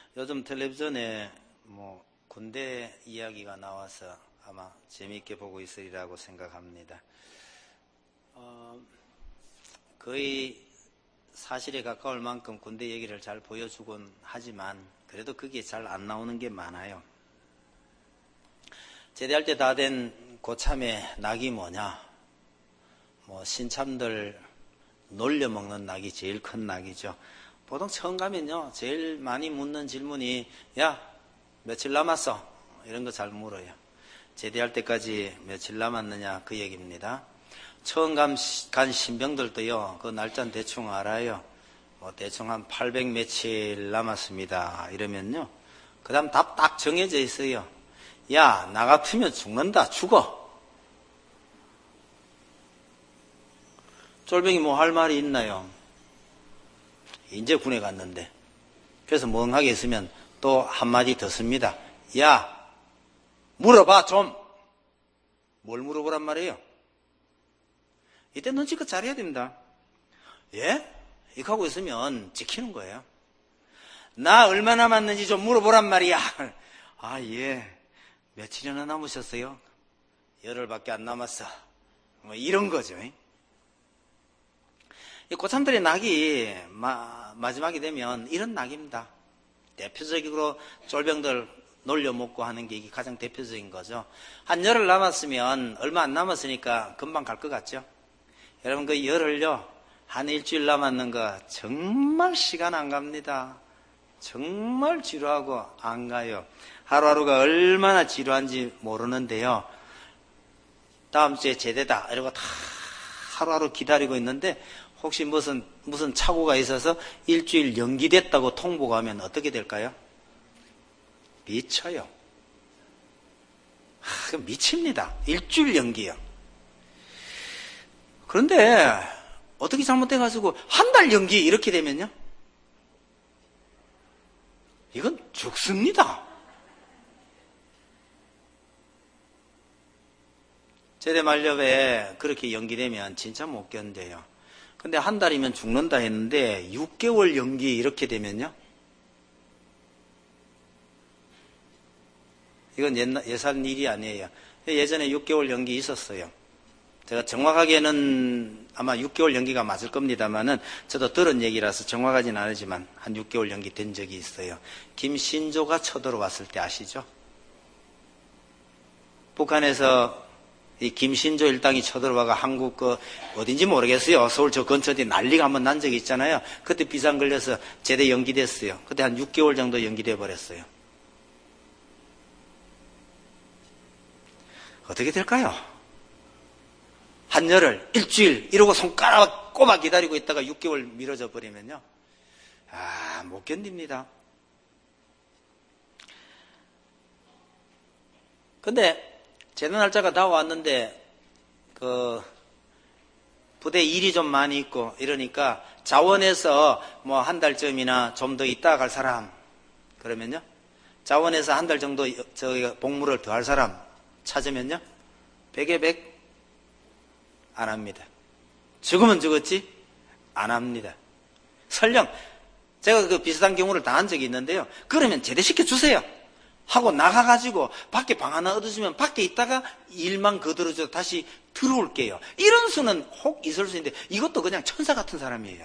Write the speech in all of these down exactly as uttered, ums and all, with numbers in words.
요즘 텔레비전에 뭐 군대 이야기가 나와서 아마 재미있게 보고 있으리라고 생각합니다. 어, 거의 사실에 가까울 만큼 군대 얘기를 잘 보여주곤 하지만 그래도 그게 잘 안 나오는 게 많아요. 제대할 때 다 된 고참의 낙이 뭐냐? 뭐 신참들 놀려먹는 낙이 제일 큰 낙이죠. 보통 처음 가면요 제일 많이 묻는 질문이 야 며칠 남았어? 이런 거 잘 물어요. 제대할 때까지 며칠 남았느냐 그 얘기입니다. 처음 간, 간 신병들도요 그 날짜는 대충 알아요. 뭐 대충 한 팔백 며칠 남았습니다 이러면요 그 다음 답 딱 정해져 있어요. 야 나 같으면 죽는다. 죽어. 쫄병이 뭐 할 말이 있나요? 이제 군에 갔는데. 그래서 멍하게 있으면 또 한마디 더 씁니다. 야 물어봐 좀. 뭘 물어보란 말이에요? 이때 눈치껏 잘해야 됩니다. 예? 이렇게 하고 있으면 찍히는 거예요. 나 얼마 남았는지 좀 물어보란 말이야. 아, 예. 며칠이나 남으셨어요? 열흘밖에 안 남았어. 뭐 이런 거죠. 이 고참들의 낙이 마, 마지막이 되면 이런 낙입니다. 대표적으로 쫄병들 놀려먹고 하는 게 이게 가장 대표적인 거죠. 한 열흘 남았으면 얼마 안 남았으니까 금방 갈 것 같죠? 여러분 그 열흘요 한 일주일 남았는 거 정말 시간 안 갑니다. 정말 지루하고 안 가요. 하루하루가 얼마나 지루한지 모르는데요. 다음 주에 제대다 이러고 다 하루하루 기다리고 있는데 혹시 무슨 무슨 착오가 있어서 일주일 연기됐다고 통보가 하면 어떻게 될까요? 미쳐요. 아, 미칩니다. 일주일 연기요. 그런데 어떻게 잘못돼가지고 한 달 연기 이렇게 되면요? 이건 죽습니다. 제대 만렵에 그렇게 연기되면 진짜 못 견뎌요. 근데 한 달이면 죽는다 했는데 육 개월 연기 이렇게 되면요? 이건 옛날, 예산 일이 아니에요. 예전에 육 개월 연기 있었어요. 제가 정확하게는 아마 육 개월 연기가 맞을 겁니다만은 저도 들은 얘기라서 정확하진 않지만 한 육 개월 연기 된 적이 있어요. 김신조가 쳐들어왔을 때 아시죠? 북한에서 이 김신조 일당이 쳐들어와가 한국 그 어딘지 모르겠어요. 서울 저 근처에 난리가 한번 난 적이 있잖아요. 그때 비상 걸려서 제대 연기됐어요. 그때 한 육 개월 정도 연기돼 버렸어요. 어떻게 될까요? 한열흘, 일주일 이러고 손가락 꼽아 기다리고 있다가 육 개월 미뤄져 버리면요. 아, 못 견딥니다. 근데 제대 날짜가 다 왔는데 그 부대 일이 좀 많이 있고 이러니까 자원에서 뭐 한 달쯤이나 좀 더 있다 갈 사람 그러면요. 자원에서 한 달 정도 저 복무를 더 할 사람 찾으면요. 백에 백 안 합니다. 죽으면 죽었지 안 합니다. 설령 제가 그 비슷한 경우를 당한 적이 있는데요. 그러면 제대시켜 주세요. 하고 나가가지고 밖에 방 하나 얻어주면 밖에 있다가 일만 거들어줘 다시 들어올게요. 이런 수는 혹 있을 수 있는데 이것도 그냥 천사 같은 사람이에요.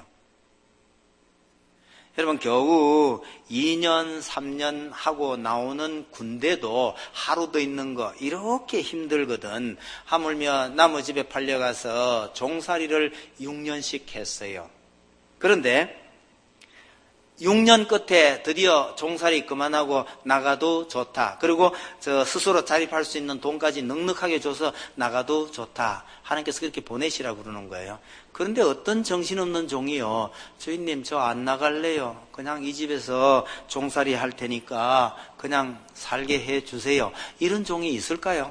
여러분 겨우 이 년 삼 년 하고 나오는 군대도 하루 더 있는 거 이렇게 힘들거든. 하물며 남의 집에 팔려가서 종살이를 육 년씩 했어요. 그런데 육 년 끝에 드디어 종살이 그만하고 나가도 좋다. 그리고 저 스스로 자립할 수 있는 돈까지 넉넉하게 줘서 나가도 좋다. 하나님께서 그렇게 보내시라고 그러는 거예요. 그런데 어떤 정신없는 종이요. 주인님 저 안 나갈래요. 그냥 이 집에서 종살이 할 테니까 그냥 살게 해 주세요. 이런 종이 있을까요?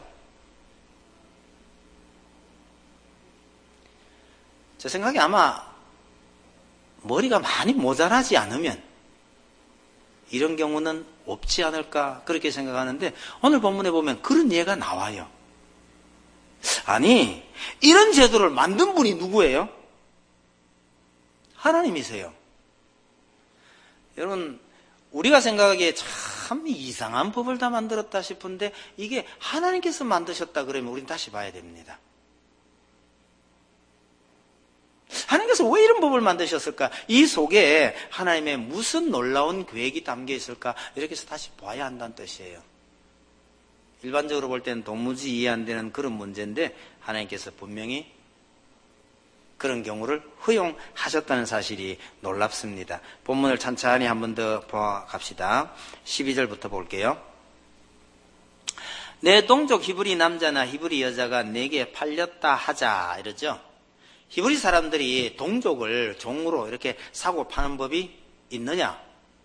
제 생각에 아마 머리가 많이 모자라지 않으면 이런 경우는 없지 않을까 그렇게 생각하는데 오늘 본문에 보면 그런 예가 나와요. 아니 이런 제도를 만든 분이 누구예요? 하나님이세요. 여러분 우리가 생각하기에 참 이상한 법을 다 만들었다 싶은데 이게 하나님께서 만드셨다 그러면 우리는 다시 봐야 됩니다. 하나님께서 왜 이런 법을 만드셨을까? 이 속에 하나님의 무슨 놀라운 계획이 담겨 있을까? 이렇게 해서 다시 봐야 한다는 뜻이에요. 일반적으로 볼 때는 도무지 이해 안 되는 그런 문제인데 하나님께서 분명히 그런 경우를 허용하셨다는 사실이 놀랍습니다. 본문을 천천히 한 번 더 보아갑시다. 십이 절부터 볼게요. 내 동족 히브리 남자나 히브리 여자가 내게 팔렸다 하자 이러죠. 히브리 사람들이 동족을 종으로 이렇게 사고 파는 법이 있느냐?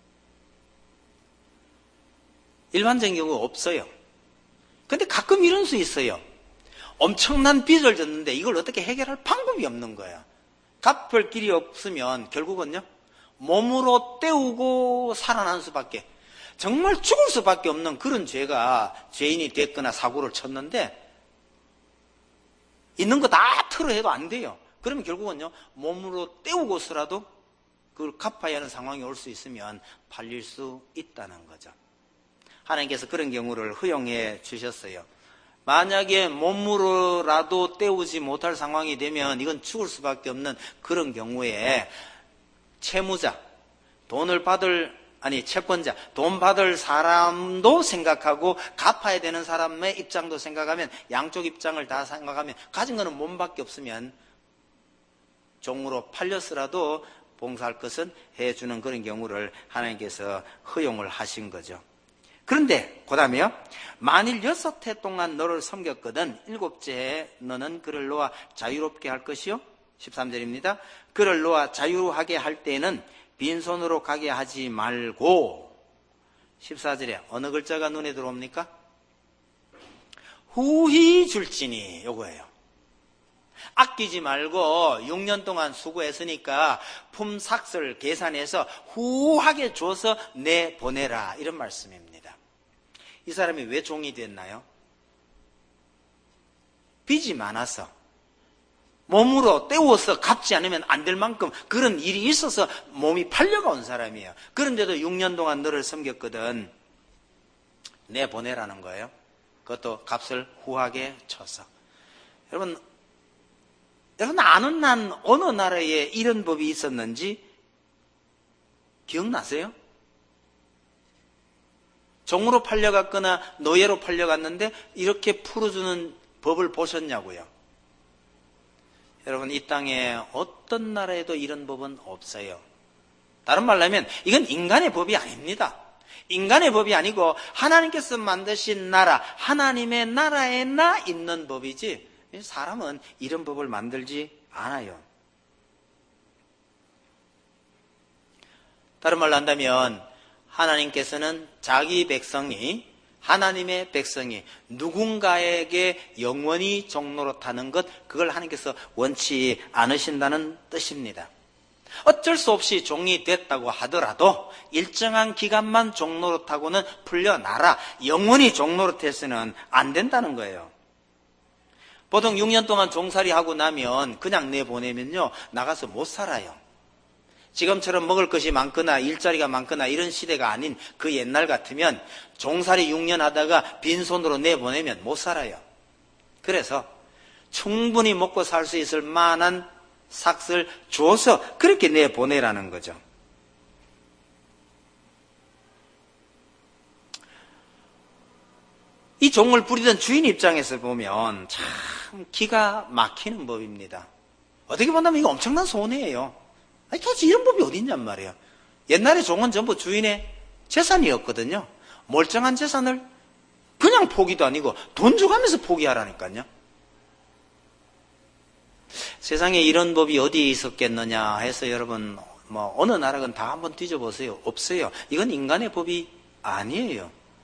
일반적인 경우 없어요. 근데 가끔 이런 수 있어요. 엄청난 빚을 졌는데 이걸 어떻게 해결할 방법이 없는 거예요. 갚을 길이 없으면 결국은요, 몸으로 때우고 살아난 수밖에, 정말 죽을 수밖에 없는 그런 죄가 죄인이 됐거나 사고를 쳤는데 있는 거 다 털어해도 안 돼요. 그러면 결국은요, 몸으로 때우고서라도 그걸 갚아야 하는 상황이 올 수 있으면 팔릴 수 있다는 거죠. 하나님께서 그런 경우를 허용해 주셨어요. 만약에 몸으로라도 때우지 못할 상황이 되면 이건 죽을 수밖에 없는 그런 경우에 채무자, 돈을 받을, 아니 채권자, 돈 받을 사람도 생각하고 갚아야 되는 사람의 입장도 생각하면, 양쪽 입장을 다 생각하면 가진 거는 몸밖에 없으면 종으로 팔렸으라도 봉사할 것은 해주는 그런 경우를 하나님께서 허용을 하신 거죠. 그런데 그 다음에요, 만일 여섯 해 동안 너를 섬겼거든 일곱째 해 너는 그를 놓아 자유롭게 할 것이요. 십삼 절입니다. 그를 놓아 자유하게 할 때에는 빈손으로 가게 하지 말고, 십사 절에 어느 글자가 눈에 들어옵니까? 후히 줄지니, 요거예요. 아끼지 말고 육 년 동안 수고했으니까 품삯을 계산해서 후하게 줘서 내보내라, 이런 말씀입니다. 이 사람이 왜 종이 됐나요? 빚이 많아서 몸으로 때워서 갚지 않으면 안 될 만큼 그런 일이 있어서 몸이 팔려가 온 사람이에요. 그런데도 육 년 동안 너를 섬겼거든 내보내라는 거예요. 그것도 값을 후하게 쳐서. 여러분, 여러분 아는 난 어느 나라에 이런 법이 있었는지 기억나세요? 종으로 팔려갔거나 노예로 팔려갔는데 이렇게 풀어주는 법을 보셨냐고요? 여러분, 이 땅에 어떤 나라에도 이런 법은 없어요. 다른 말로 하면 이건 인간의 법이 아닙니다. 인간의 법이 아니고 하나님께서 만드신 나라, 하나님의 나라에나 있는 법이지 사람은 이런 법을 만들지 않아요. 다른 말로 한다면 하나님께서는 자기 백성이, 하나님의 백성이 누군가에게 영원히 종노릇하는 것, 그걸 하나님께서 원치 않으신다는 뜻입니다. 어쩔 수 없이 종이 됐다고 하더라도 일정한 기간만 종노릇하고는 풀려나라, 영원히 종노릇해서는 안 된다는 거예요. 보통 육 년 동안 종살이하고 나면 그냥 내보내면요, 나가서 못 살아요. 지금처럼 먹을 것이 많거나 일자리가 많거나 이런 시대가 아닌 그 옛날 같으면 종살이 육 년 하다가 빈손으로 내보내면 못 살아요. 그래서 충분히 먹고 살 수 있을 만한 삭을 줘서 그렇게 내보내라는 거죠. 이 종을 부리던 주인 입장에서 보면 참 기가 막히는 법입니다. 어떻게 본다면 이거 엄청난 손해예요. 아니, 도대체 이런 법이 어디 있냔 말이에요. 옛날에 종은 전부 주인의 재산이었거든요. 멀쩡한 재산을 그냥 포기도 아니고 돈 줘가면서 포기하라니까요. 세상에 이런 법이 어디에 있었겠느냐 해서 여러분, 뭐 어느 나라건 다 한번 뒤져보세요. 없어요. 이건 인간의 법이 아니에요.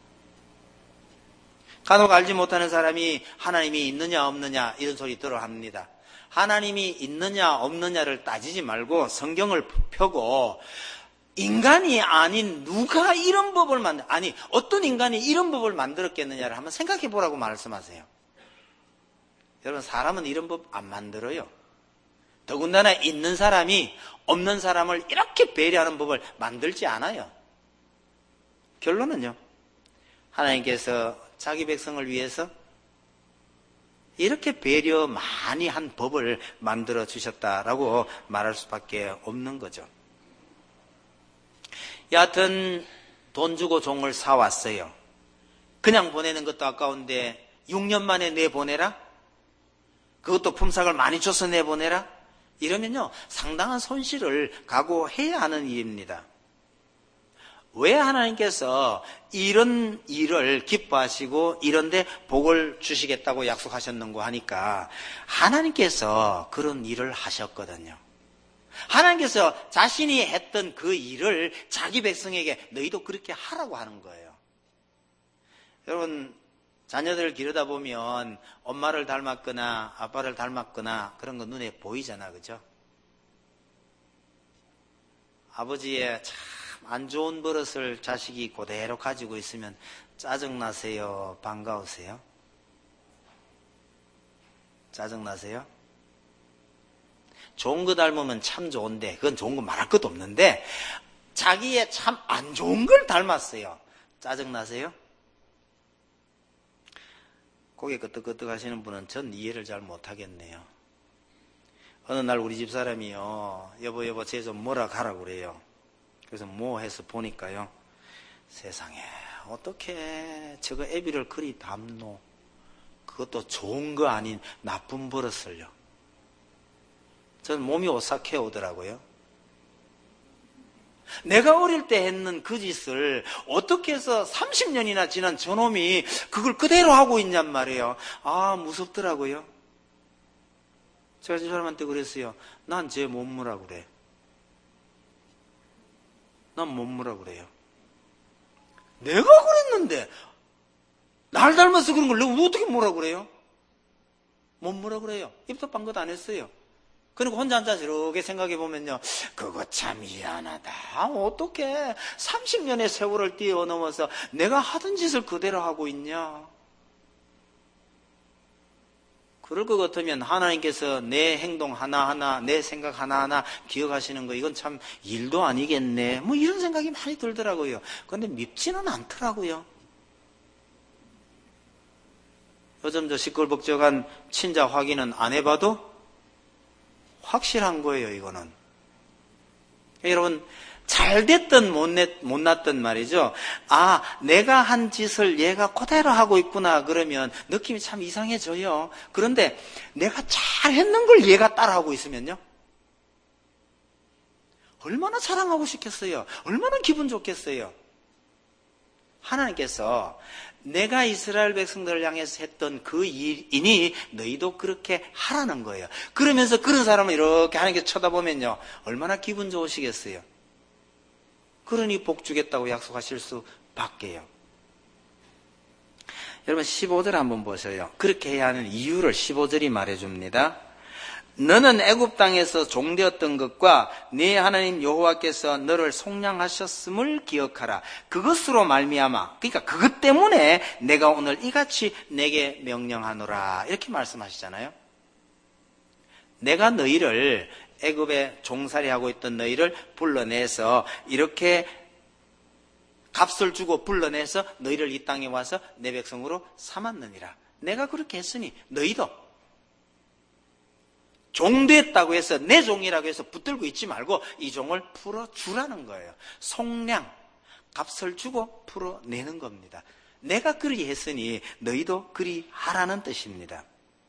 간혹 알지 못하는 사람이 하나님이 있느냐 없느냐 이런 소리 들어 합니다. 하나님이 있느냐 없느냐를 따지지 말고 성경을 펴고 인간이 아닌 누가 이런 법을 만들, 아니 어떤 인간이 이런 법을 만들었겠느냐를 한번 생각해 보라고 말씀하세요. 여러분, 사람은 이런 법 안 만들어요. 더군다나 있는 사람이 없는 사람을 이렇게 배려하는 법을 만들지 않아요. 결론은요, 하나님께서 자기 백성을 위해서 이렇게 배려 많이 한 법을 만들어 주셨다라고 말할 수밖에 없는 거죠. 여하튼 돈 주고 종을 사왔어요. 그냥 보내는 것도 아까운데 육 년 만에 내보내라? 그것도 품삯을 많이 줘서 내보내라? 이러면요, 상당한 손실을 각오해야 하는 일입니다. 왜 하나님께서 이런 일을 기뻐하시고 이런데 복을 주시겠다고 약속하셨는고 하니까 하나님께서 그런 일을 하셨거든요. 하나님께서 자신이 했던 그 일을 자기 백성에게 너희도 그렇게 하라고 하는 거예요. 여러분, 자녀들을 기르다 보면 엄마를 닮았거나 아빠를 닮았거나 그런 거 눈에 보이잖아, 그죠? 아버지의 참 안 좋은 버릇을 자식이 그대로 가지고 있으면 짜증나세요? 반가우세요? 짜증나세요? 좋은 거 닮으면 참 좋은데, 그건 좋은 거 말할 것도 없는데, 자기의 참 안 좋은 걸 닮았어요. 짜증나세요? 고개 끄덕끄덕 하시는 분은 전 이해를 잘 못하겠네요. 어느 날 우리 집 사람이요, 여보 여보 쟤 좀 뭐라 가라고 그래요. 그래서 뭐 해서 보니까요, 세상에 어떻게 저거 애비를 그리 닮노. 그것도 좋은 거 아닌 나쁜 버릇을요. 전 몸이 오싹해 오더라고요. 내가 어릴 때 했는 그 짓을 어떻게 해서 삼십 년이나 지난 저놈이 그걸 그대로 하고 있냔 말이에요. 아, 무섭더라고요. 제가 저 사람한테 그랬어요. 난 쟤 못 뭐라 그래. 난 못 뭐라 그래요. 내가 그랬는데 날 닮아서 그런 걸 내가 어떻게 뭐라 그래요? 못 뭐라 그래요. 입도 빵긋 안 했어요. 그리고 혼자 앉아서 이렇게 생각해 보면요, 그거 참 미안하다. 어떻게 삼십 년의 세월을 뛰어넘어서 내가 하던 짓을 그대로 하고 있냐. 그럴 것 같으면 하나님께서 내 행동 하나하나, 내 생각 하나하나 기억하시는 거, 이건 참 일도 아니겠네. 뭐 이런 생각이 많이 들더라고요. 그런데 밉지는 않더라고요. 요즘 저 시끌벅적한 친자 확인은 안 해봐도 확실한 거예요, 이거는. 여러분, 잘 됐든 못 났든 말이죠. 아, 내가 한 짓을 얘가 그대로 하고 있구나 그러면 느낌이 참 이상해져요. 그런데 내가 잘 했는 걸 얘가 따라하고 있으면요, 얼마나 자랑하고 싶겠어요. 얼마나 기분 좋겠어요. 하나님께서 내가 이스라엘 백성들을 향해서 했던 그 일이니 너희도 그렇게 하라는 거예요. 그러면서 그런 사람을 이렇게 하나님께서 쳐다보면요, 얼마나 기분 좋으시겠어요. 그러니 복 주겠다고 약속하실 수밖에요. 여러분, 십오 절 한번 보세요. 그렇게 해야 하는 이유를 십오 절이 말해줍니다. 너는 애굽 땅에서 종되었던 것과 네 하나님 여호와께서 너를 속량하셨음을 기억하라. 그것으로 말미암아, 그러니까 그것 때문에 내가 오늘 이같이 내게 명령하노라, 이렇게 말씀하시잖아요. 내가 너희를, 애굽에 종살이하고 있던 너희를 불러내서 이렇게 값을 주고 불러내서 너희를 이 땅에 와서 내 백성으로 삼았느니라. 내가 그렇게 했으니 너희도 종됐다고 해서 내 종이라고 해서 붙들고 있지 말고 이 종을 풀어주라는 거예요. 속량, 값을 주고 풀어내는 겁니다. 내가 그리 했으니 너희도 그리 하라는 뜻입니다.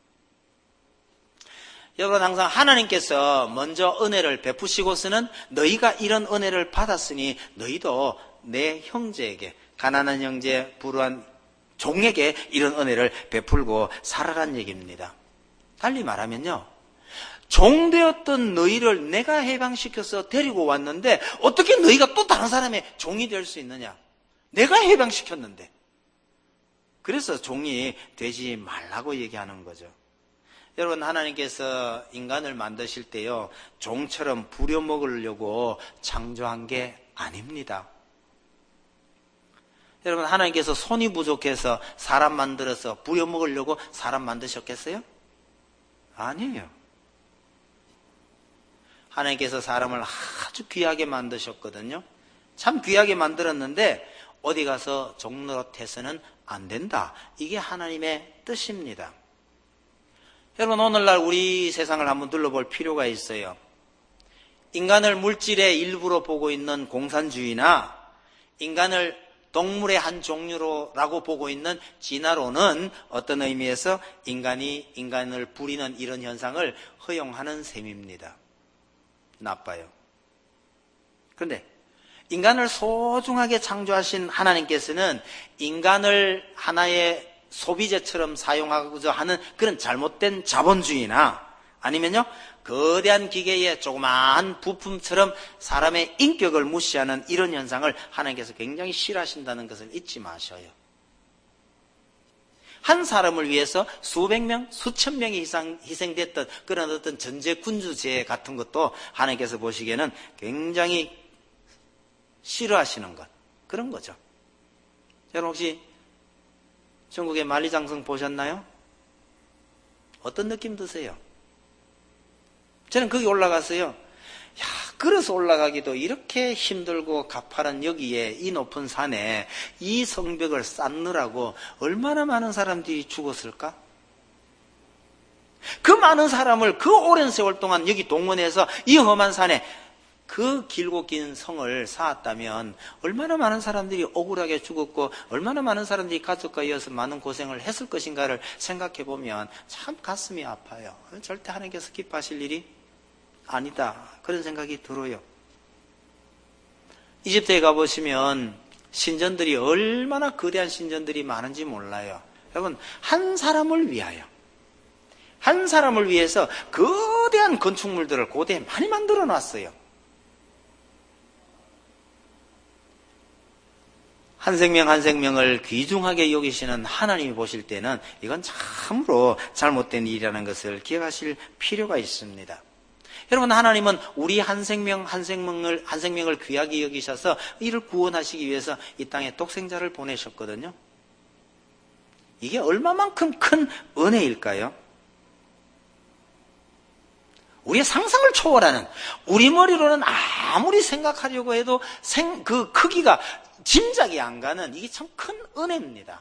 여러분, 항상 하나님께서 먼저 은혜를 베푸시고서는 너희가 이런 은혜를 받았으니 너희도 내 형제에게, 가난한 형제, 불우한 종에게 이런 은혜를 베풀고 살아란 얘기입니다. 달리 말하면요, 종되었던 너희를 내가 해방시켜서 데리고 왔는데 어떻게 너희가 또 다른 사람의 종이 될 수 있느냐. 내가 해방시켰는데. 그래서 종이 되지 말라고 얘기하는 거죠. 여러분, 하나님께서 인간을 만드실 때요, 종처럼 부려먹으려고 창조한 게 아닙니다. 여러분, 하나님께서 손이 부족해서 사람 만들어서 부려먹으려고 사람 만드셨겠어요? 아니에요. 하나님께서 사람을 아주 귀하게 만드셨거든요. 참 귀하게 만들었는데 어디 가서 종노릇해서는 안 된다. 이게 하나님의 뜻입니다. 여러분, 오늘날 우리 세상을 한번 둘러볼 필요가 있어요. 인간을 물질의 일부로 보고 있는 공산주의나 인간을 동물의 한 종류로라고 보고 있는 진화론은 어떤 의미에서 인간이 인간을 부리는 이런 현상을 허용하는 셈입니다. 나빠요. 그런데 인간을 소중하게 창조하신 하나님께서는 인간을 하나의 소비재처럼 사용하고자 하는 그런 잘못된 자본주의나 아니면요 거대한 기계의 조그마한 부품처럼 사람의 인격을 무시하는 이런 현상을 하나님께서 굉장히 싫어하신다는 것을 잊지 마셔요. 한 사람을 위해서 수백 명, 수천 명이 희생, 희생됐던 그런 어떤 전제군주제 같은 것도 하나님께서 보시기에는 굉장히 싫어하시는 것, 그런 거죠. 여러분 혹시 중국의 만리장성 보셨나요? 어떤 느낌 드세요? 저는 거기 올라갔어요. 야, 걸어서 올라가기도 이렇게 힘들고 가파른 여기에 이 높은 산에 이 성벽을 쌓느라고 얼마나 많은 사람들이 죽었을까? 그 많은 사람을 그 오랜 세월 동안 여기 동원해서 이 험한 산에 그 길고 긴 성을 쌓았다면 얼마나 많은 사람들이 억울하게 죽었고 얼마나 많은 사람들이 가족과 이어서 많은 고생을 했을 것인가를 생각해 보면 참 가슴이 아파요. 절대 하나님께서 기뻐하실 일이 아니다. 그런 생각이 들어요. 이집트에 가보시면 신전들이 얼마나 거대한 신전들이 많은지 몰라요. 여러분, 한 사람을 위하여, 한 사람을 위해서 거대한 건축물들을 고대에 많이 만들어 놨어요. 한 생명 한 생명을 귀중하게 여기시는 하나님이 보실 때는 이건 참으로 잘못된 일이라는 것을 기억하실 필요가 있습니다. 여러분, 하나님은 우리 한 생명 한 생명을 한 생명을 귀하게 여기셔서 이를 구원하시기 위해서 이 땅에 독생자를 보내셨거든요. 이게 얼마만큼 큰 은혜일까요? 우리의 상상을 초월하는, 우리 머리로는 아무리 생각하려고 해도 생, 그 크기가 짐작이 안 가는, 이게 참 큰 은혜입니다.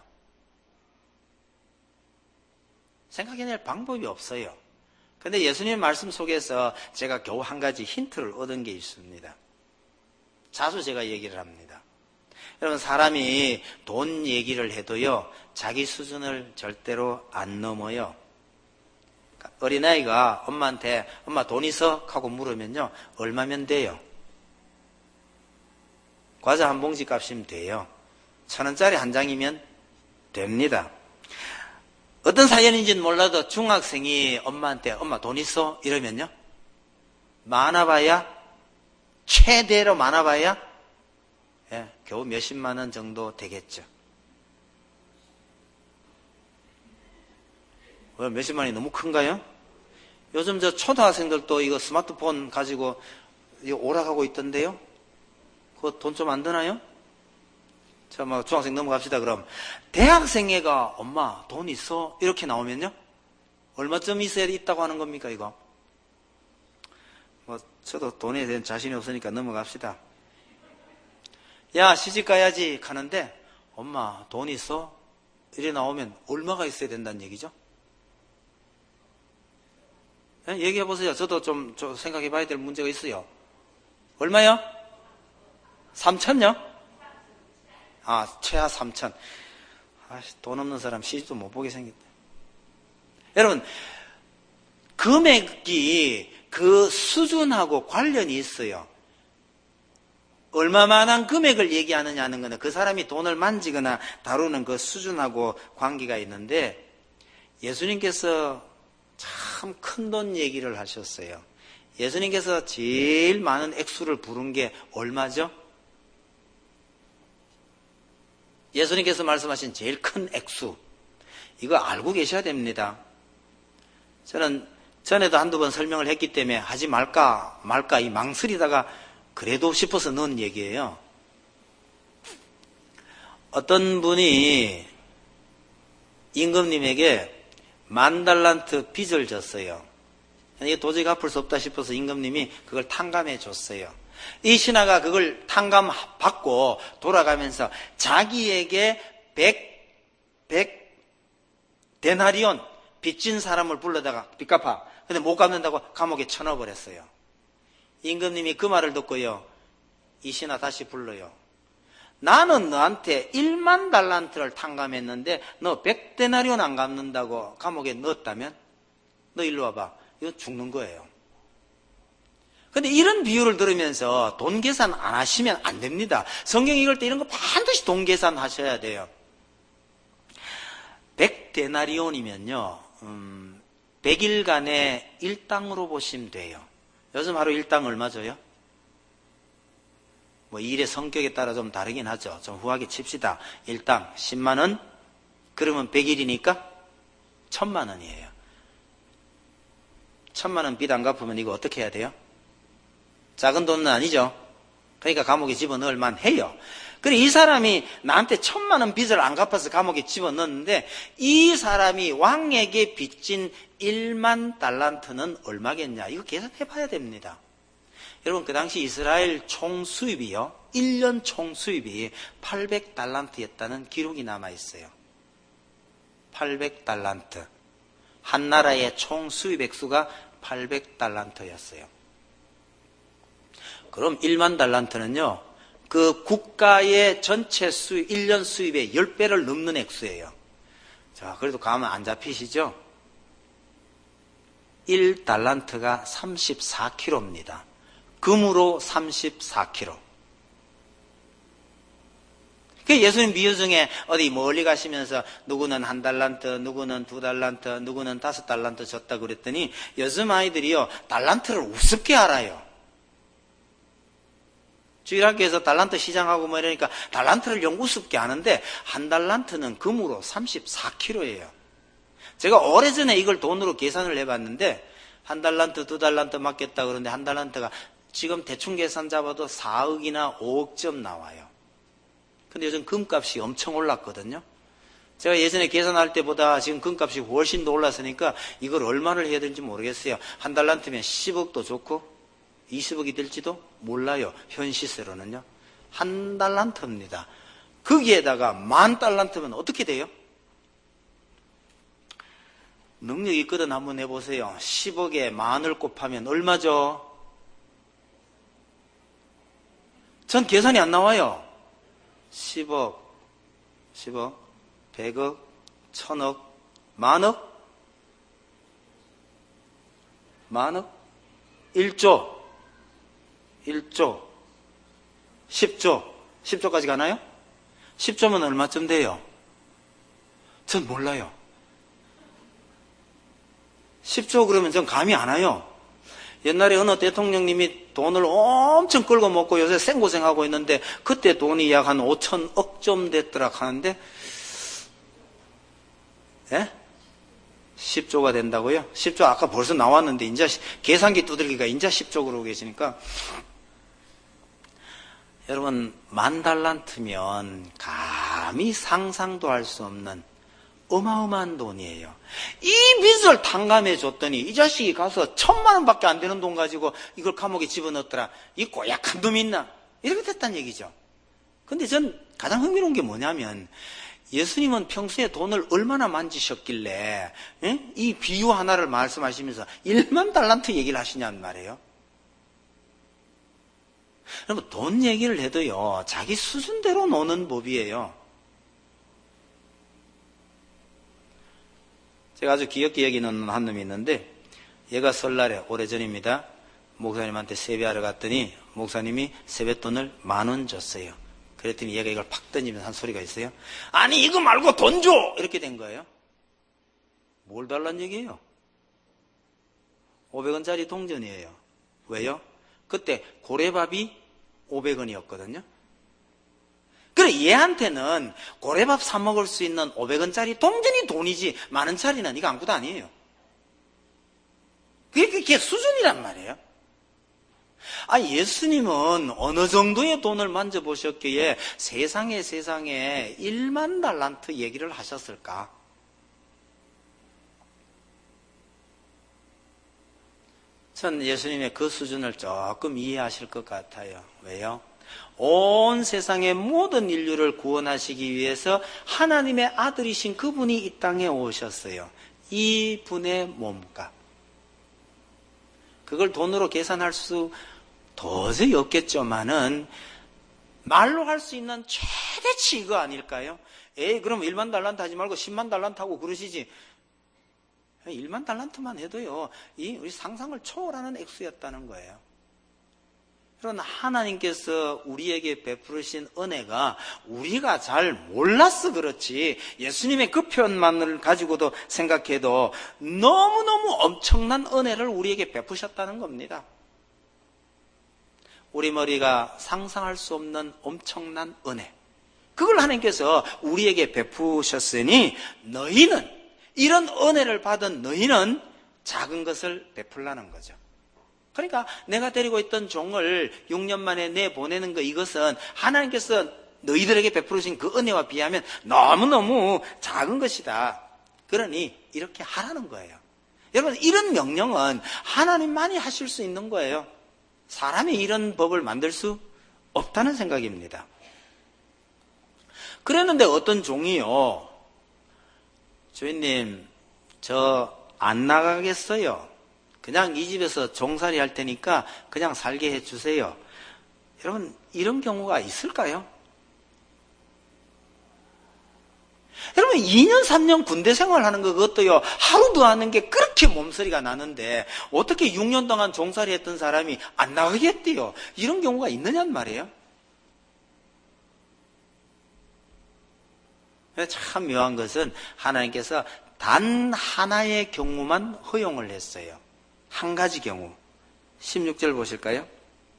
생각해낼 방법이 없어요. 그런데 예수님의 말씀 속에서 제가 겨우 한 가지 힌트를 얻은 게 있습니다. 자주 제가 얘기를 합니다. 여러분, 사람이 돈 얘기를 해도요, 자기 수준을 절대로 안 넘어요. 어린아이가 엄마한테 엄마 돈 있어? 하고 물으면요, 얼마면 돼요? 과자 한 봉지 값이면 돼요. 천 원짜리 한 장이면 됩니다. 어떤 사연인지는 몰라도 중학생이 엄마한테 엄마 돈 있어? 이러면요, 많아봐야, 최대로 많아봐야 예, 겨우 몇십만 원 정도 되겠죠. 왜 몇십만 원이 너무 큰가요? 요즘 저 초등학생들도 이거 스마트폰 가지고 이거 오락하고 있던데요. 그거 돈 좀 안 드나요? 자, 막 중학생 넘어갑시다. 그럼 대학생 애가 엄마 돈 있어? 이렇게 나오면요, 얼마쯤 있어야 있다고 하는 겁니까 이거? 뭐 저도 돈에 대한 자신이 없으니까 넘어갑시다. 야, 시집 가야지 가는데 엄마 돈 있어? 이래 나오면 얼마가 있어야 된다는 얘기죠? 네? 얘기해 보세요. 저도 좀, 좀 생각해 봐야 될 문제가 있어요. 얼마요? 삼천요? 아, 최하 삼천. 아, 돈 없는 사람 시집도 못 보게 생겼다. 여러분, 금액이 그 수준하고 관련이 있어요. 얼마만한 금액을 얘기하느냐는 것은 그 사람이 돈을 만지거나 다루는 그 수준하고 관계가 있는데, 예수님께서 참 큰 돈 얘기를 하셨어요. 예수님께서 제일 많은 액수를 부른 게 얼마죠? 예수님께서 말씀하신 제일 큰 액수, 이거 알고 계셔야 됩니다. 저는 전에도 한두 번 설명을 했기 때문에 하지 말까 말까 이 망설이다가 그래도 싶어서 넣은 얘기예요. 어떤 분이 임금님에게 만 달란트 빚을 졌어요. 이게 도저히 갚을 수 없다 싶어서 임금님이 그걸 탕감해 줬어요. 이 신하가 그걸 탕감받고 돌아가면서 자기에게 백, 백 데나리온 빚진 사람을 불러다가 빚 갚아. 근데 못 갚는다고 감옥에 쳐넣어버렸어요. 임금님이 그 말을 듣고요, 이 신하 다시 불러요. 나는 너한테 일만 달란트를 탕감했는데 너 백 데나리온 안 갚는다고 감옥에 넣었다면 너 일로 와봐. 이거 죽는 거예요. 근데 이런 비유를 들으면서 돈 계산 안 하시면 안 됩니다. 성경 읽을 때 이런 거 반드시 돈 계산 하셔야 돼요. 백 데나리온이면요, 음, 백 일간의 일당으로 보시면 돼요. 요즘 하루 일당 얼마 줘요? 뭐 일의 성격에 따라 좀 다르긴 하죠. 좀 후하게 칩시다. 일당 십만 원? 그러면 백 일이니까 천만 원이에요. 천만 원 빚 안 갚으면 이거 어떻게 해야 돼요? 작은 돈은 아니죠. 그러니까 감옥에 집어넣을 만해요. 그래, 이 사람이 나한테 천만 원 빚을 안 갚아서 감옥에 집어넣었는데 이 사람이 왕에게 빚진 일만 달란트는 얼마겠냐? 이거 계산해 봐야 됩니다. 여러분, 그 당시 이스라엘 총 수입이요, 일 년 총 수입이 팔백 달란트였다는 기록이 남아있어요. 팔백 달란트. 한 나라의 총 수입 액수가 팔백 달란트였어요. 그럼 일만 달란트는요, 그 국가의 전체 수입, 일 년 수입의 십 배를 넘는 액수예요. 자, 그래도 가면 안 잡히시죠? 일 달란트가 삼십사 킬로그램입니다. 금으로 삼십사 킬로그램. 그 예수님 비유 중에 어디 멀리 가시면서 누구는 한 달란트, 누구는 두 달란트, 누구는 다섯 달란트 줬다 그랬더니 요즘 아이들이요, 달란트를 우습게 알아요. 주일학교에서 달란트 시장하고 뭐 이러니까 달란트를 영 우습게 아는데 한 달란트는 금으로 삼십사 킬로그램이에요. 제가 오래전에 이걸 돈으로 계산을 해봤는데 한 달란트, 두 달란트 맞겠다 그러는데 한 달란트가 지금 대충 계산 잡아도 사억이나 오억쯤 나와요. 근데 요즘 금값이 엄청 올랐거든요. 제가 예전에 계산할 때보다 지금 금값이 훨씬 더 올랐으니까 이걸 얼마를 해야 될지 모르겠어요. 한 달란트면 십억도 좋고 이십억이 될지도 몰라요. 현 시세로는요. 한 달란트입니다. 거기에다가 만 달란트면 어떻게 돼요? 능력 있거든 한번 해보세요. 십억에 만을 곱하면 얼마죠? 전 계산이 안 나와요. 십억, 십억, 백억, 천억, 만억? 만억? 일조. 일조, 십조, 십조까지 가나요? 십조면 얼마쯤 돼요? 전 몰라요. 십조 그러면 전 감이 안 와요. 옛날에 어느 대통령님이 돈을 엄청 끌고 먹고 요새 생고생하고 있는데 그때 돈이 약 한 오천억 좀 됐더라 하는데, 예? 십조가 된다고요? 십조 아까 벌써 나왔는데 이제 계산기 두들기가 이제 십조 그러고 계시니까, 여러분, 만 달란트면 감히 상상도 할 수 없는 어마어마한 돈이에요. 이 빚을 탕감해 줬더니 이 자식이 가서 천만 원밖에 안 되는 돈 가지고 이걸 감옥에 집어넣었더라. 이 꼬약한 놈이 있나? 이렇게 됐다는 얘기죠. 근데 전 가장 흥미로운 게 뭐냐면 예수님은 평소에 돈을 얼마나 만지셨길래 에? 이 비유 하나를 말씀하시면서 일만 달란트 얘기를 하시냐는 말이에요. 여러분, 돈 얘기를 해도요, 자기 수준대로 노는 법이에요. 제가 아주 귀엽게 여기는 한 놈이 있는데, 얘가 설날에 오래전입니다. 목사님한테 세배하러 갔더니 목사님이 세뱃돈을 만 원 줬어요. 그랬더니 얘가 이걸 팍 던지면서 한 소리가 있어요. 아니, 이거 말고 돈 줘! 이렇게 된 거예요. 뭘 달란 얘기예요? 오백 원짜리 동전이에요. 왜요? 그때 고래밥이 오백 원이었거든요. 그래, 얘한테는 고래밥 사 먹을 수 있는 오백 원짜리 동전이 돈이지 만 원짜리는 이거 아무것도 아니에요. 그게, 그게 수준이란 말이에요. 아, 예수님은 어느 정도의 돈을 만져보셨기에 세상에 세상에 일만 달란트 얘기를 하셨을까? 전 예수님의 그 수준을 조금 이해하실 것 같아요. 왜요? 온 세상의 모든 인류를 구원하시기 위해서 하나님의 아들이신 그분이 이 땅에 오셨어요. 이 분의 몸값. 그걸 돈으로 계산할 수 도저히 없겠지만은 말로 할 수 있는 최대치 이거 아닐까요? 에이, 그럼 일만 달란트 하지 말고 십만 달란트 하고 그러시지. 일만 달란트만 해도요, 이 우리 상상을 초월하는 액수였다는 거예요. 그런 하나님께서 우리에게 베푸르신 은혜가 우리가 잘 몰라서 그렇지, 예수님의 그 표현만을 가지고도 생각해도 너무너무 엄청난 은혜를 우리에게 베푸셨다는 겁니다. 우리 머리가 상상할 수 없는 엄청난 은혜. 그걸 하나님께서 우리에게 베푸셨으니 너희는, 이런 은혜를 받은 너희는 작은 것을 베풀라는 거죠. 그러니까 내가 데리고 있던 종을 육 년 만에 내보내는 거, 이것은 하나님께서 너희들에게 베푸신 그 은혜와 비하면 너무너무 작은 것이다. 그러니 이렇게 하라는 거예요. 여러분, 이런 명령은 하나님만이 하실 수 있는 거예요. 사람이 이런 법을 만들 수 없다는 생각입니다. 그랬는데 어떤 종이요, 주인님, 저 안 나가겠어요. 그냥 이 집에서 종살이 할 테니까 그냥 살게 해주세요. 여러분, 이런 경우가 있을까요? 여러분, 이 년 삼 년 군대 생활하는 거, 그것도요, 하루도 하는 게 그렇게 몸서리가 나는데 어떻게 육 년 동안 종살이 했던 사람이 안 나가겠대요? 이런 경우가 있느냐는 말이에요. 참 묘한 것은 하나님께서 단 하나의 경우만 허용을 했어요. 한 가지 경우. 십육 절 보실까요?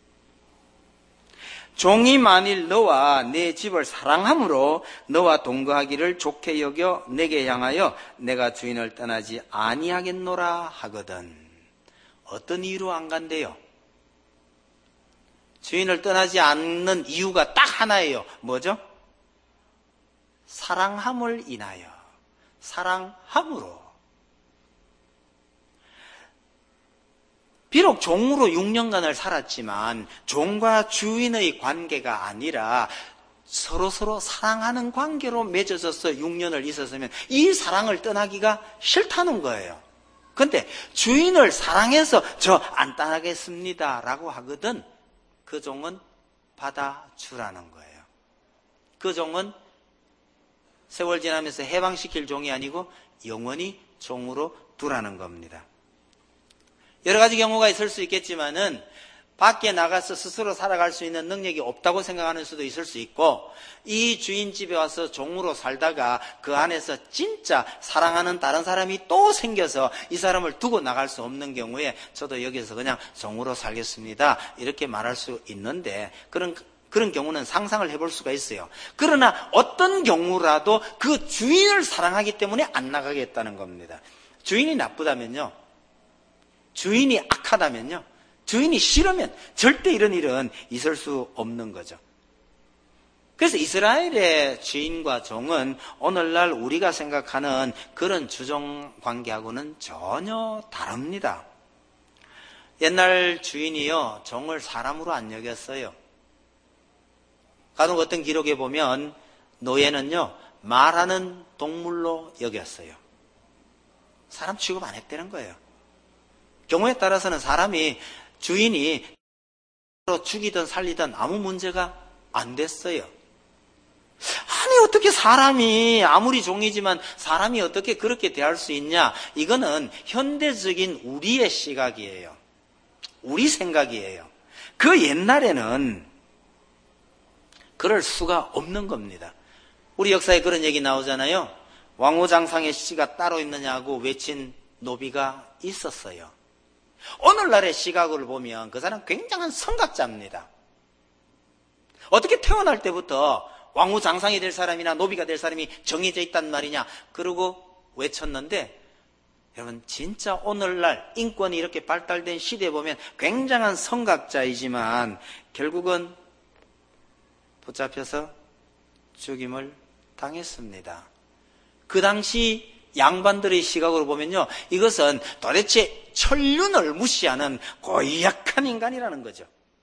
종이 만일 너와 내 집을 사랑함으로 너와 동거하기를 좋게 여겨 내게 향하여 내가 주인을 떠나지 아니하겠노라 하거든. 어떤 이유로 안 간대요? 주인을 떠나지 않는 이유가 딱 하나예요. 뭐죠? 사랑함을 인하여. 사랑함으로. 비록 종으로 육 년간을 살았지만 종과 주인의 관계가 아니라 서로서로 사랑하는 관계로 맺어져서 육 년을 있었으면 이 사랑을 떠나기가 싫다는 거예요. 그런데 주인을 사랑해서 저 안 떠나겠습니다 라고 하거든, 그 종은 받아주라는 거예요. 그 종은 세월 지나면서 해방시킬 종이 아니고 영원히 종으로 두라는 겁니다. 여러 가지 경우가 있을 수 있겠지만은 밖에 나가서 스스로 살아갈 수 있는 능력이 없다고 생각하는 수도 있을 수 있고, 이 주인 집에 와서 종으로 살다가 그 안에서 진짜 사랑하는 다른 사람이 또 생겨서 이 사람을 두고 나갈 수 없는 경우에 저도 여기서 그냥 종으로 살겠습니다 이렇게 말할 수 있는데, 그런 그런 경우는 상상을 해볼 수가 있어요. 그러나 어떤 경우라도 그 주인을 사랑하기 때문에 안 나가겠다는 겁니다. 주인이 나쁘다면요, 주인이 악하다면요, 주인이 싫으면 절대 이런 일은 있을 수 없는 거죠. 그래서 이스라엘의 주인과 종은 오늘날 우리가 생각하는 그런 주종 관계하고는 전혀 다릅니다. 옛날 주인이요, 종을 사람으로 안 여겼어요. 간혹 어떤 기록에 보면 노예는요, 말하는 동물로 여겼어요. 사람 취급 안 했다는 거예요. 경우에 따라서는 사람이, 주인이 죽이든 살리든 아무 문제가 안 됐어요. 아니, 어떻게 사람이, 아무리 종이지만 사람이 어떻게 그렇게 대할 수 있냐? 이거는 현대적인 우리의 시각이에요. 우리 생각이에요. 그 옛날에는 그럴 수가 없는 겁니다. 우리 역사에 그런 얘기 나오잖아요. 왕후장상의 씨가 따로 있느냐고 외친 노비가 있었어요. 오늘날의 시각을 보면 그 사람 굉장한 선각자입니다. 어떻게 태어날 때부터 왕후장상이 될 사람이나 노비가 될 사람이 정해져 있단 말이냐, 그러고 외쳤는데, 여러분 진짜 오늘날 인권이 이렇게 발달된 시대에 보면 굉장한 선각자이지만 결국은 붙잡혀서 죽임을 당했습니다. 그 당시 양반들의 시각으로 보면요, 이것은 도대체 천륜을 무시하는 고약한 인간이라는 거죠.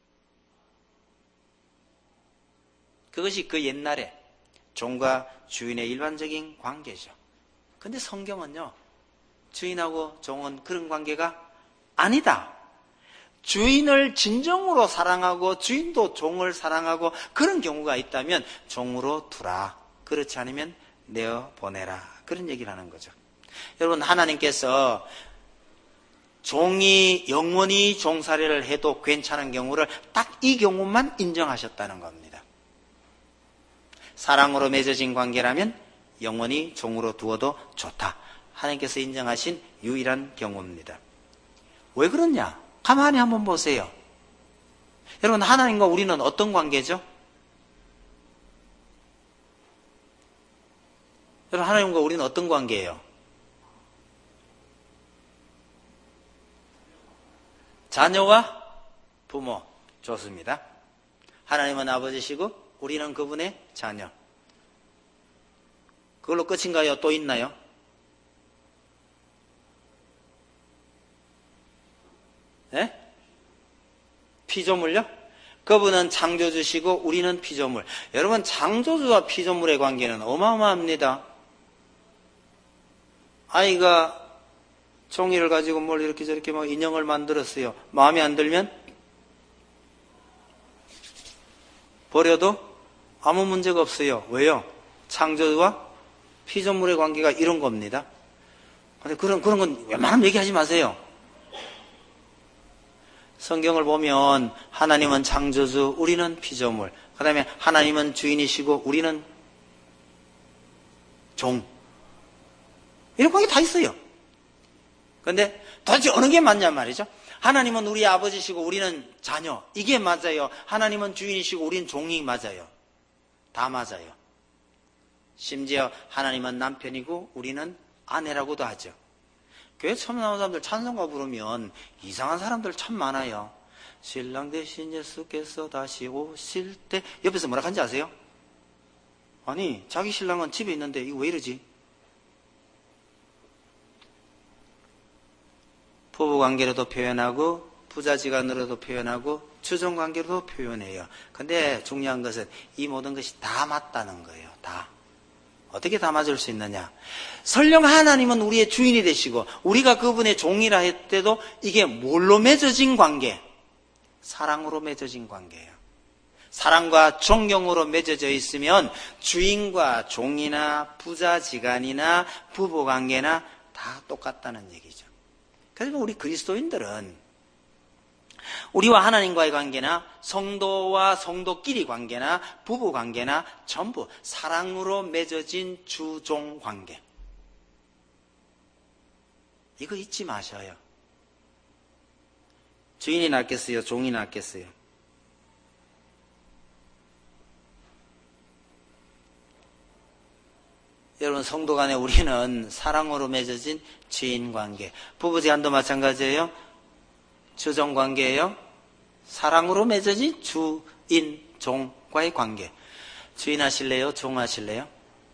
그것이 그 옛날에 종과 주인의 일반적인 관계죠. 근데 성경은요, 주인하고 종은 그런 관계가 아니다. 주인을 진정으로 사랑하고 주인도 종을 사랑하고 그런 경우가 있다면 종으로 두라. 그렇지 않으면 내어 보내라. 그런 얘기를 하는 거죠. 여러분, 하나님께서 종이 영원히 종살이를 해도 괜찮은 경우를 딱 이 경우만 인정하셨다는 겁니다. 사랑으로 맺어진 관계라면 영원히 종으로 두어도 좋다. 하나님께서 인정하신 유일한 경우입니다. 왜 그러냐? 가만히 한번 보세요. 여러분, 하나님과 우리는 어떤 관계죠? 여러분, 하나님과 우리는 어떤 관계예요? 자녀와 부모. 좋습니다. 하나님은 아버지시고 우리는 그분의 자녀. 그걸로 끝인가요? 또 있나요? 네? 피조물요? 그분은 창조주시고 우리는 피조물. 여러분, 창조주와 피조물의 관계는 어마어마합니다. 아이가 종이를 가지고 뭘 이렇게 저렇게 막 인형을 만들었어요. 마음에 안 들면 버려도 아무 문제가 없어요. 왜요? 창조주와 피조물의 관계가 이런 겁니다. 근데 그런, 그런 건 웬만하면 얘기하지 마세요. 성경을 보면 하나님은 창조주, 우리는 피조물. 그 다음에 하나님은 주인이시고 우리는 종. 이런 관계 다 있어요. 그런데 도대체 어느 게 맞냐 말이죠. 하나님은 우리 아버지시고 우리는 자녀. 이게 맞아요. 하나님은 주인이시고 우리는 종이 맞아요. 다 맞아요. 심지어 하나님은 남편이고 우리는 아내라고도 하죠. 교회 처음 나온 사람들 찬송가 부르면 이상한 사람들 참 많아요. 신랑 대신 예수께서 다시 오실 때 옆에서 뭐라 하는지 아세요? 아니, 자기 신랑은 집에 있는데 이거 왜 이러지? 부부관계로도 표현하고 부자지간으로도 표현하고 주종관계로도 표현해요. 근데 중요한 것은 이 모든 것이 다 맞다는 거예요. 다. 어떻게 다 맞을 수 있느냐? 설령 하나님은 우리의 주인이 되시고 우리가 그분의 종이라 했대도 이게 뭘로 맺어진 관계? 사랑으로 맺어진 관계예요. 사랑과 존경으로 맺어져 있으면 주인과 종이나 부자지간이나 부부관계나 다 똑같다는 얘기죠. 그래서 우리 그리스도인들은 우리와 하나님과의 관계나 성도와 성도끼리 관계나 부부 관계나 전부 사랑으로 맺어진 주종 관계. 이거 잊지 마셔요. 주인이 낫겠어요? 종이 낫겠어요? 여러분, 성도 간에 우리는 사랑으로 맺어진 주인 관계. 부부지간도 마찬가지예요. 주종 관계예요. 사랑으로 맺어진 주인, 종과의 관계. 주인 하실래요? 종 하실래요?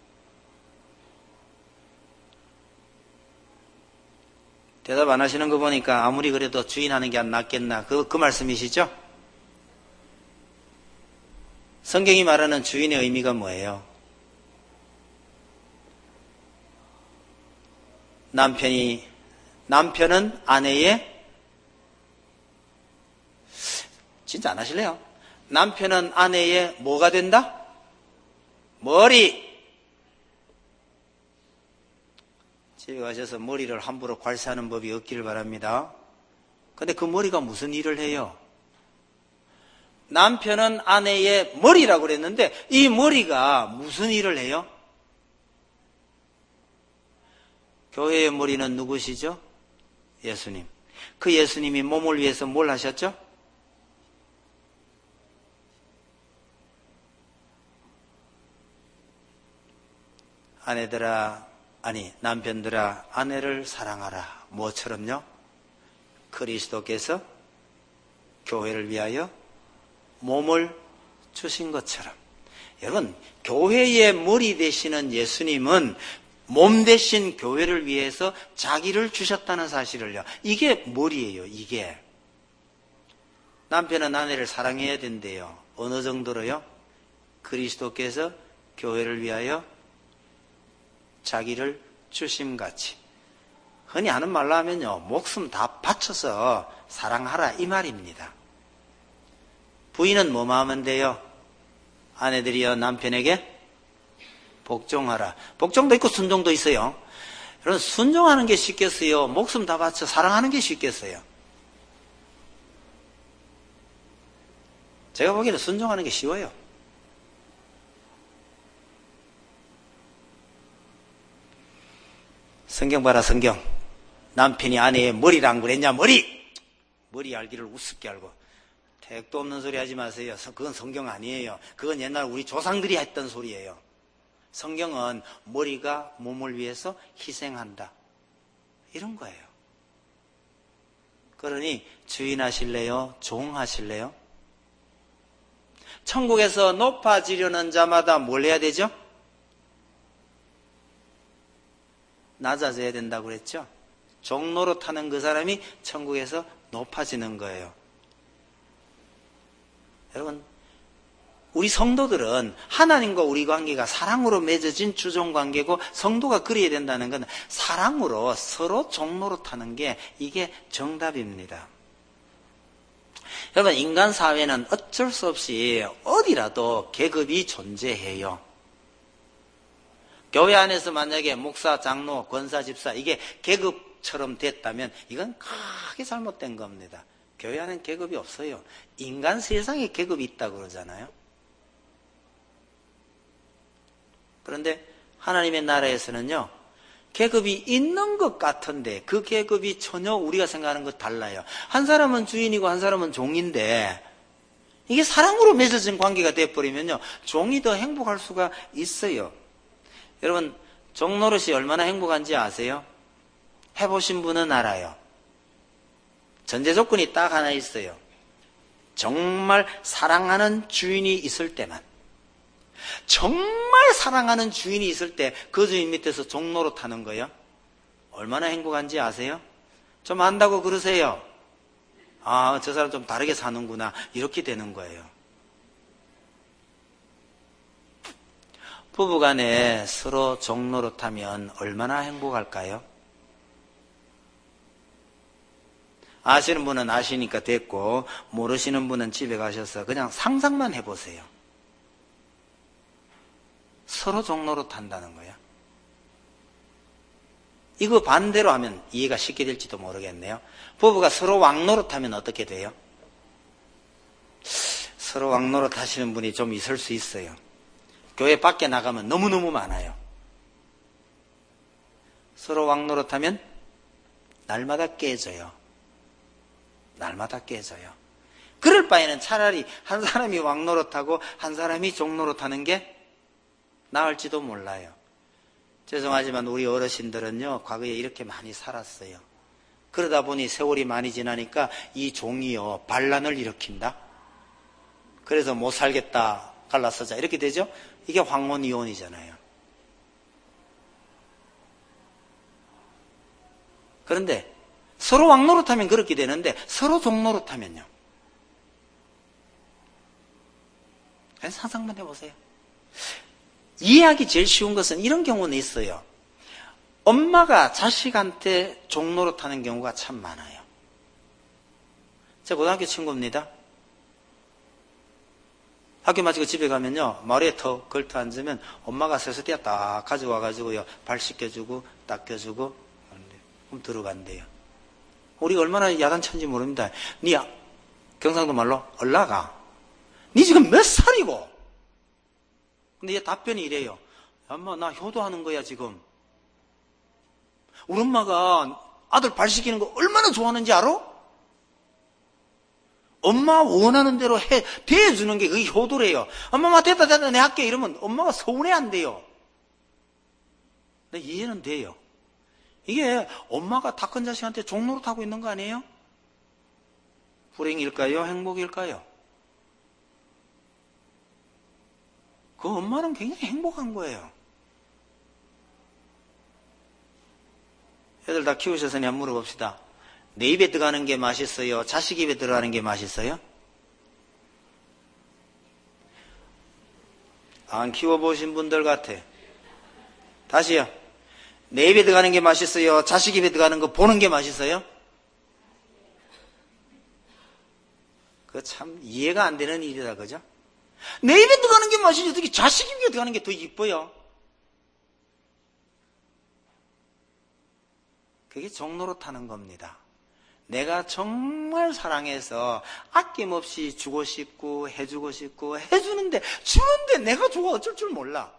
대답 안 하시는 거 보니까 아무리 그래도 주인 하는 게 안 낫겠나. 그, 그 말씀이시죠? 성경이 말하는 주인의 의미가 뭐예요? 남편이, 남편은 아내의 진짜 안 하실래요? 남편은 아내의 뭐가 된다? 머리. 집에 가셔서 머리를 함부로 괄사하는 법이 없기를 바랍니다. 근데 그 머리가 무슨 일을 해요? 남편은 아내의 머리라고 그랬는데 이 머리가 무슨 일을 해요? 교회의 머리는 누구시죠? 예수님. 그 예수님이 몸을 위해서 뭘 하셨죠? 아내들아, 아니 남편들아 아내를 사랑하라. 뭐처럼요? 그리스도께서 교회를 위하여 몸을 주신 것처럼. 여러분, 교회의 머리 되시는 예수님은 몸 대신 교회를 위해서 자기를 주셨다는 사실을요. 이게 머리예요. 이게. 남편은 아내를 사랑해야 된대요. 어느 정도로요? 그리스도께서 교회를 위하여 자기를 주심같이. 흔히 하는 말로 하면요, 목숨 다 바쳐서 사랑하라 이 말입니다. 부인은 뭐만 하면 돼요? 아내들이여 남편에게 복종하라. 복종도 있고 순종도 있어요. 여러분, 순종하는 게 쉽겠어요? 목숨 다 바쳐 사랑하는 게 쉽겠어요? 제가 보기에는 순종하는 게 쉬워요. 성경 봐라, 성경. 남편이 아내의 머리를 안 그랬냐? 머리! 머리 알기를 우습게 알고. 택도 없는 소리 하지 마세요. 그건 성경 아니에요. 그건 옛날 우리 조상들이 했던 소리예요. 성경은 머리가 몸을 위해서 희생한다. 이런 거예요. 그러니 주인 하실래요? 종 하실래요? 천국에서 높아지려는 자마다 뭘 해야 되죠? 낮아져야 된다고 그랬죠? 종로로 타는 그 사람이 천국에서 높아지는 거예요. 여러분, 우리 성도들은 하나님과 우리 관계가 사랑으로 맺어진 주종관계고, 성도가 그래야 된다는 건 사랑으로 서로 종로로 타는 게 이게 정답입니다. 여러분, 인간 사회는 어쩔 수 없이 어디라도 계급이 존재해요. 교회 안에서 만약에 목사, 장로, 권사, 집사 이게 계급처럼 됐다면 이건 크게 잘못된 겁니다. 교회 안에는 계급이 없어요. 인간 세상에 계급이 있다고 그러잖아요. 그런데 하나님의 나라에서는요, 계급이 있는 것 같은데 그 계급이 전혀 우리가 생각하는 것 달라요. 한 사람은 주인이고 한 사람은 종인데 이게 사랑으로 맺어진 관계가 돼버리면요, 종이 더 행복할 수가 있어요. 여러분, 종노릇이 얼마나 행복한지 아세요? 해보신 분은 알아요. 전제 조건이 딱 하나 있어요. 정말 사랑하는 주인이 있을 때만. 정말 사랑하는 주인이 있을 때 그 주인 밑에서 종노릇 하는 거예요. 얼마나 행복한지 아세요? 좀 안다고 그러세요. 아, 저 사람 좀 다르게 사는구나. 이렇게 되는 거예요. 부부간에 서로 종노릇하면 얼마나 행복할까요? 아시는 분은 아시니까 됐고, 모르시는 분은 집에 가셔서 그냥 상상만 해보세요. 서로 종노릇 한다는 거야. 이거 반대로 하면 이해가 쉽게 될지도 모르겠네요. 부부가 서로 왕노릇 하면 어떻게 돼요? 서로 왕노릇 하시는 분이 좀 있을 수 있어요. 교회 밖에 나가면 너무너무 많아요. 서로 왕노릇 하면 날마다 깨져요. 날마다 깨져요. 그럴 바에는 차라리 한 사람이 왕노릇하고 한 사람이 종노릇하는 게 나을지도 몰라요. 죄송하지만 우리 어르신들은요, 과거에 이렇게 많이 살았어요. 그러다 보니 세월이 많이 지나니까 이 종이요, 반란을 일으킨다. 그래서 못 살겠다, 갈라서자 이렇게 되죠. 이게 황혼이혼이잖아요. 그런데 서로 왕노릇하면 그렇게 되는데 서로 종노릇하면요, 그냥 상상만 해보세요. 이해하기 제일 쉬운 것은 이런 경우는 있어요. 엄마가 자식한테 종노릇하는 경우가 참 많아요. 제 고등학교 친구입니다. 학교 마치고 집에 가면요, 머리에 터 걸터 앉으면 엄마가 세수대야 딱 가져와가지고요, 발 씻겨주고 닦여주고 그럼 들어간대요. 우리가 얼마나 야단찬지 모릅니다. 니 경상도 말로 올라가. 니 지금 몇 살이고? 근데 얘 답변이 이래요. 엄마, 나 효도하는 거야 지금. 우리 엄마가 아들 발 씻기는 거 얼마나 좋아하는지 알아? 엄마 원하는 대로 해, 대해주는 게 그게 효도래요. 엄마, 됐다, 됐다, 내 할게. 이러면 엄마가 서운해 안 돼요. 근데 이해는 돼요. 이게 엄마가 다 큰 자식한테 종노릇하고 있는 거 아니에요? 불행일까요? 행복일까요? 그 엄마는 굉장히 행복한 거예요. 애들 다 키우셨으니 한번 물어봅시다. 내 입에 들어가는 게 맛있어요? 자식 입에 들어가는 게 맛있어요? 안 키워보신 분들 같아. 다시요. 내 입에 들어가는 게 맛있어요? 자식 입에 들어가는 거 보는 게 맛있어요? 그거 참 이해가 안 되는 일이다, 그죠? 내 입에 들어가는 게 맛있지 어떻게 자식 입에 들어가는 게 더 이뻐요? 그게 종노릇하는 겁니다. 내가 정말 사랑해서 아낌없이 주고 싶고 해주고 싶고 해주는데 주는데 내가 좋아 어쩔 줄 몰라.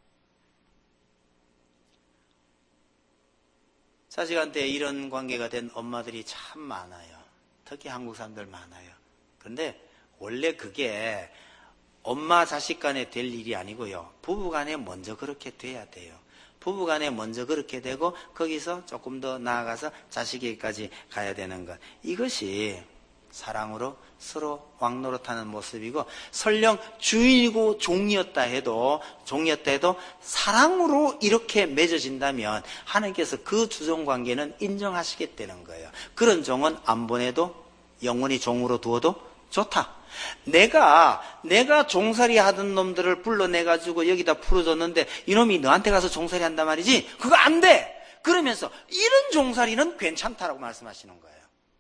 자식한테 이런 관계가 된 엄마들이 참 많아요. 특히 한국 사람들 많아요. 그런데 원래 그게 엄마 자식 간에 될 일이 아니고요. 부부 간에 먼저 그렇게 돼야 돼요. 부부 간에 먼저 그렇게 되고 거기서 조금 더 나아가서 자식에게까지 가야 되는 것. 이것이 사랑으로 서로 왕노릇하는 모습이고 설령 주인이고 종이었다 해도 종이었다 해도 사랑으로 이렇게 맺어진다면 하나님께서 그 주종관계는 인정하시겠다는 거예요. 그런 종은 안 보내도 영원히 종으로 두어도 좋다. 내가 내가 종살이 하던 놈들을 불러내가지고 여기다 풀어줬는데 이놈이 너한테 가서 종살이 한단 말이지? 그거 안 돼! 그러면서 이런 종살이는 괜찮다라고 말씀하시는 거예요.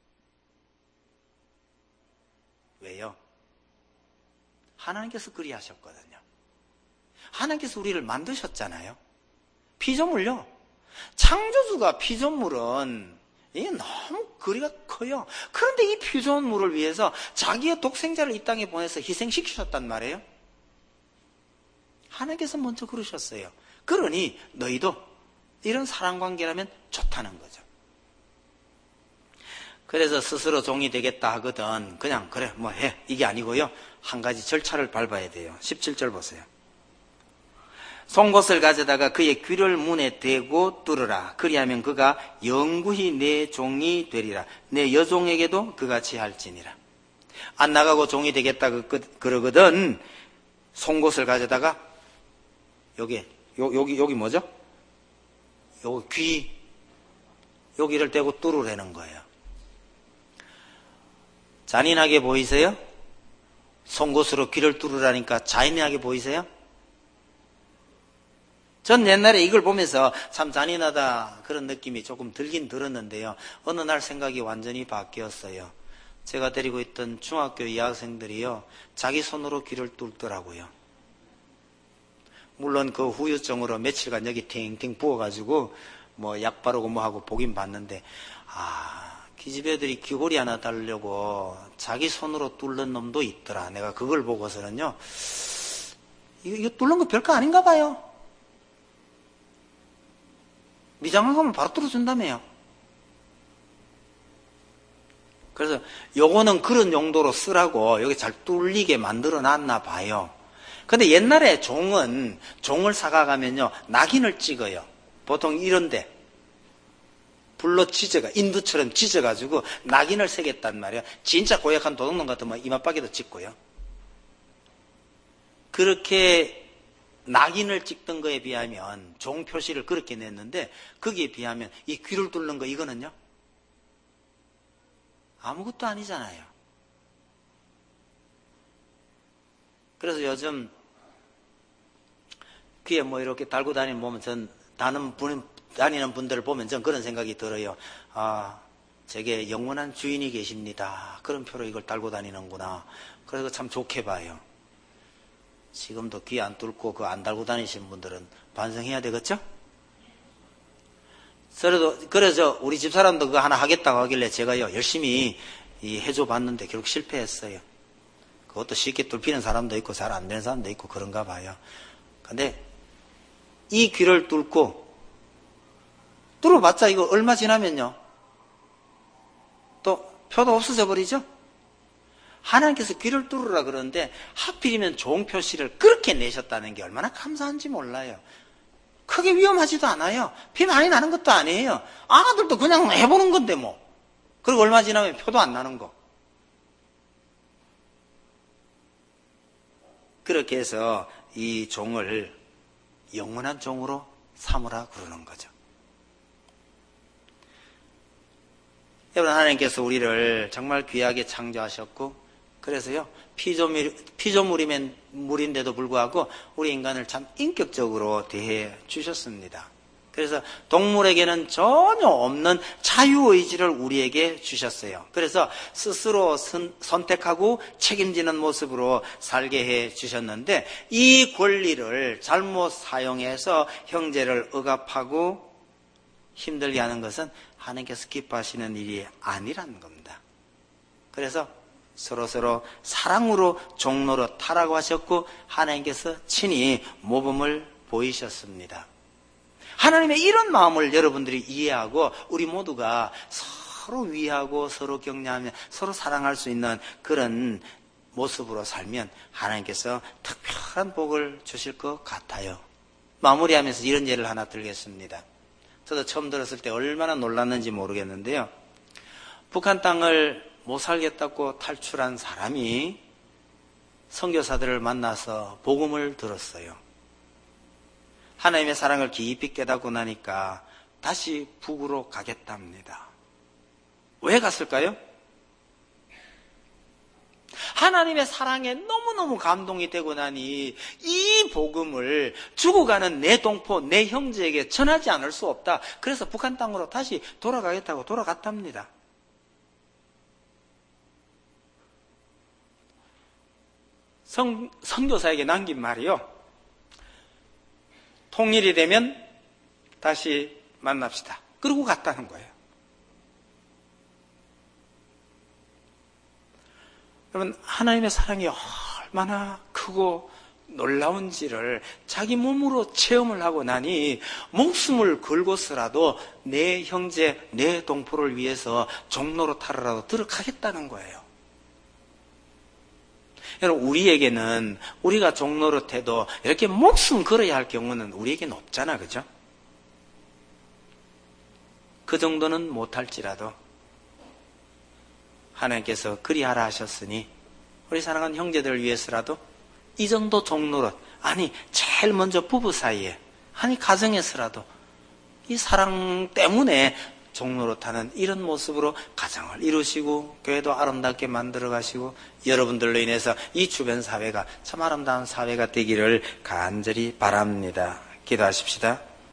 왜요? 하나님께서 그리하셨거든요. 하나님께서 우리를 만드셨잖아요. 피조물요. 창조주가 피조물은 이게 너무 거리가 커요. 그런데 이 피조물을 위해서 자기의 독생자를 이 땅에 보내서 희생시키셨단 말이에요. 하나님께서 먼저 그러셨어요. 그러니 너희도 이런 사랑관계라면 좋다는 거죠. 그래서 스스로 종이 되겠다 하거든 그냥 그래 뭐 해 이게 아니고요. 한 가지 절차를 밟아야 돼요. 십칠 절 보세요. 송곳을 가져다가 그의 귀를 문에 대고 뚫으라. 그리하면 그가 영구히 내 종이 되리라. 내 여종에게도 그같이 할지니라. 안 나가고 종이 되겠다 그러거든 송곳을 가져다가 여기 요, 여기 여기 뭐죠? 여기 귀 여기를 대고 뚫으라는 거예요. 잔인하게 보이세요? 송곳으로 귀를 뚫으라니까 잔인하게 보이세요? 전 옛날에 이걸 보면서 참 잔인하다 그런 느낌이 조금 들긴 들었는데요. 어느 날 생각이 완전히 바뀌었어요. 제가 데리고 있던 중학교 여학생들이요. 자기 손으로 귀를 뚫더라고요. 물론 그 후유증으로 며칠간 여기 탱탱 부어가지고 뭐 약 바르고 뭐 하고 보긴 봤는데 아 기집애들이 귀걸이 하나 달려고 자기 손으로 뚫는 놈도 있더라. 내가 그걸 보고서는요. 이거, 이거 뚫는 거 별거 아닌가 봐요. 미장한 거면 바로 뚫어준다며요. 그래서 요거는 그런 용도로 쓰라고 여기 잘 뚫리게 만들어 놨나 봐요. 근데 옛날에 종은 종을 사가가면요 낙인을 찍어요. 보통 이런데 불로 찢어가 인두처럼 찢어가지고 낙인을 새겼단 말이에요. 진짜 고약한 도둑놈 같으면 이마박에도 찍고요. 그렇게 낙인을 찍던 거에 비하면 종 표시를 그렇게 냈는데 거기에 비하면 이 귀를 뚫는 거 이거는요 아무것도 아니잖아요. 그래서 요즘 귀에 뭐 이렇게 달고 다니는 보면 전 다는 분, 다니는 분들을 보면 전 그런 생각이 들어요. 아 저게 영원한 주인이 계십니다. 그런 표로 이걸 달고 다니는구나. 그래서 참 좋게 봐요. 지금도 귀 안 뚫고 그 안 달고 다니시는 분들은 반성해야 되겠죠? 그래도, 그래서 우리 집사람도 그거 하나 하겠다고 하길래 제가요, 열심히 해줘 봤는데 결국 실패했어요. 그것도 쉽게 뚫히는 사람도 있고 잘 안 되는 사람도 있고 그런가 봐요. 근데 이 귀를 뚫고 뚫어봤자 이거 얼마 지나면요. 또 표도 없어져 버리죠? 하나님께서 귀를 뚫으라 그러는데 하필이면 종 표시를 그렇게 내셨다는 게 얼마나 감사한지 몰라요. 크게 위험하지도 않아요. 피 많이 나는 것도 아니에요. 아들도 그냥 해보는 건데 뭐. 그리고 얼마 지나면 표도 안 나는 거. 그렇게 해서 이 종을 영원한 종으로 삼으라 그러는 거죠. 여러분, 하나님께서 우리를 정말 귀하게 창조하셨고, 그래서요, 피조물, 피조물이면 물인데도 불구하고 우리 인간을 참 인격적으로 대해 주셨습니다. 그래서 동물에게는 전혀 없는 자유의지를 우리에게 주셨어요. 그래서 스스로 선, 선택하고 책임지는 모습으로 살게 해 주셨는데, 이 권리를 잘못 사용해서 형제를 억압하고 힘들게 하는 것은 하나님께서 기뻐하시는 일이 아니라는 겁니다. 그래서 서로서로 사랑으로 종로로 타라고 하셨고, 하나님께서 친히 모범을 보이셨습니다. 하나님의 이런 마음을 여러분들이 이해하고 우리 모두가 서로 위하고 서로 격려하며 서로 사랑할 수 있는 그런 모습으로 살면 하나님께서 특별한 복을 주실 것 같아요. 마무리하면서 이런 예를 하나 들겠습니다. 저도 처음 들었을 때 얼마나 놀랐는지 모르겠는데요. 북한 땅을 못 살겠다고 탈출한 사람이 선교사들을 만나서 복음을 들었어요. 하나님의 사랑을 깊이 깨닫고 나니까 다시 북으로 가겠답니다. 왜 갔을까요? 하나님의 사랑에 너무너무 감동이 되고 나니 이 복음을 죽어가는 내 동포, 내 형제에게 전하지 않을 수 없다. 그래서 북한 땅으로 다시 돌아가겠다고 돌아갔답니다. 성, 선교사에게 남긴 말이요, 통일이 되면 다시 만납시다. 그러고 갔다는 거예요. 여러분, 하나님의 사랑이 얼마나 크고 놀라운지를 자기 몸으로 체험을 하고 나니 목숨을 걸고서라도 내 형제, 내 동포를 위해서 종로로 타러라도 들어가겠다는 거예요. 여러분, 우리에게는 우리가 종노릇해도 이렇게 목숨 걸어야 할 경우는 우리에게는 없잖아, 그죠? 그 정도는 못할지라도 하나님께서 그리하라 하셨으니 우리 사랑하는 형제들을 위해서라도 이 정도 종노릇, 아니 제일 먼저 부부 사이에, 아니 가정에서라도 이 사랑 때문에 종노릇하는 이런 모습으로 가정을 이루시고 교회도 아름답게 만들어 가시고 여러분들로 인해서 이 주변 사회가 참 아름다운 사회가 되기를 간절히 바랍니다. 기도하십시다.